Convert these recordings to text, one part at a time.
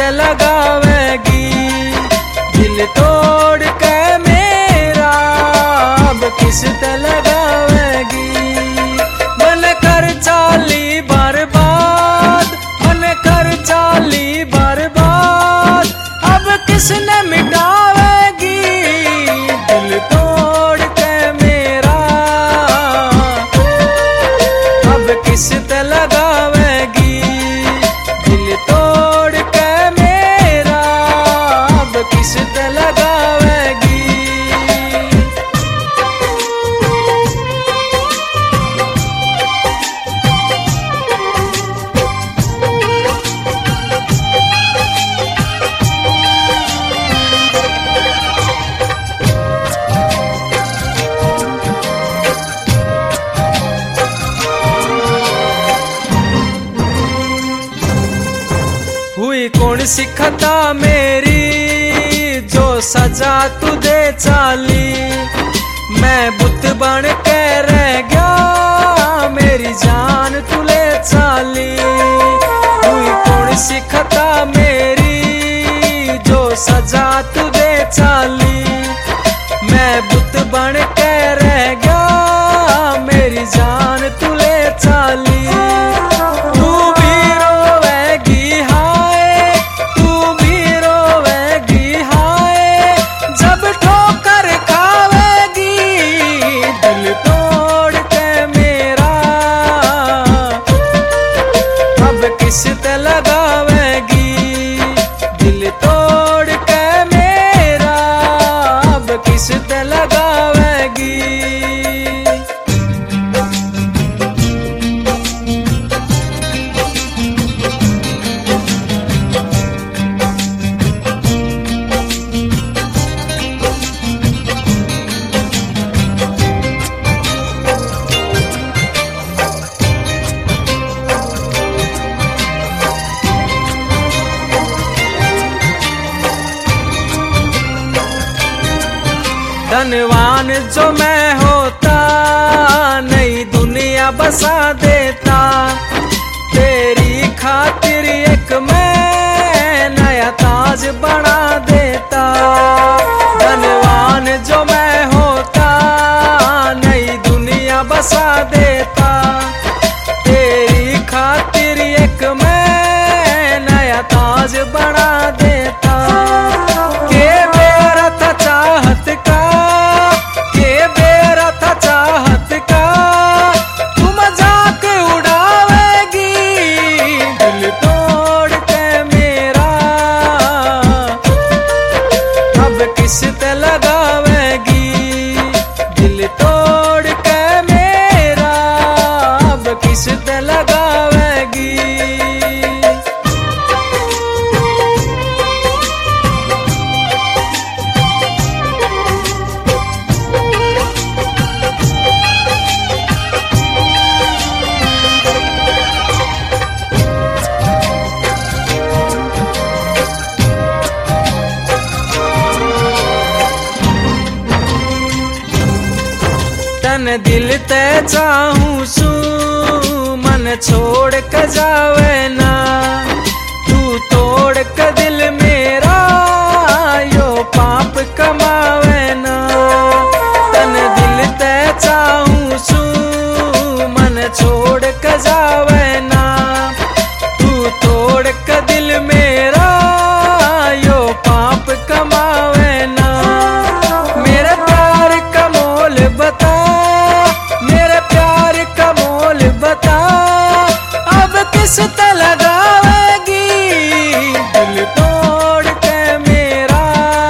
लगावेगी। दिल तोड़ के मेरा अब किस ते लगावेगी। मन कर चाली बर्बाद, मन कर चाली बर्बाद, अब किसने मिटावेगी। दिल तोड़ के मेरा अब किस ते लगावेगी। दिल तोड़ के मेरा अब किस ते लगावेगी। हुई कौन सी खता मेरी जो सजा तू दे चाली। मैं बुत बन के रह गया, मेरी जान तू ले चाली। हुई कौन सी खता मेरी जो सजा तू दे चाली। मैं बुत बन के रह गया, मेरी जान तू ले चाली। किस ते लगावेगी। दिल तोड़ के मेरा अब किस ते लगावेगी। धनवान जो मैं होता, नई दुनिया बसा देता। तेरी खातिर एक मैं नया ताज बना देता। धनवान जो मैं होता, नई दुनिया बसा देता। तेरी खातिर एक मैं नया ताज बना देता। के मेरा था चाहत का, के मेरा था चाहत का, तू मजाक उड़ावेगी। दिल तोड़ के मेरा अब किस ते लगावेगी। दिल तोड़ के मेरा अब किस ते लगावेगी। तन दिल ते चाहूं सू, मन छोड़ के जावे ना। तू तोड़ के दिल मेरा यो पाप कमावे ना। तन दिल ते चाहूं सू, मन छोड़ के जावे ना। तू तोड़ के दिल मेरा यो पाप कमावे ना। मेरे प्यार का मोल बता, मेरे प्यार का मोल बता, अब किस ते लगावेगी। दिल तोड़ के मेरा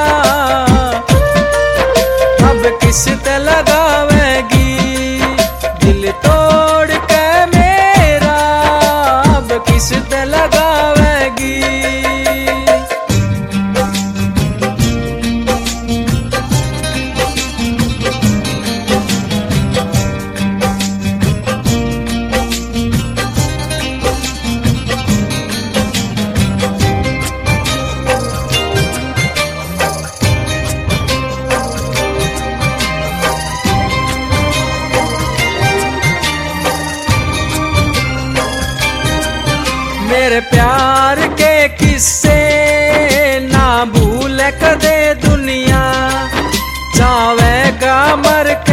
अब किस ते लगावेगी। दिल तोड़ के मेरा अब किस ते लगावेगी। मेरे प्यार के किस्से कदे दुनिया जावेगा मर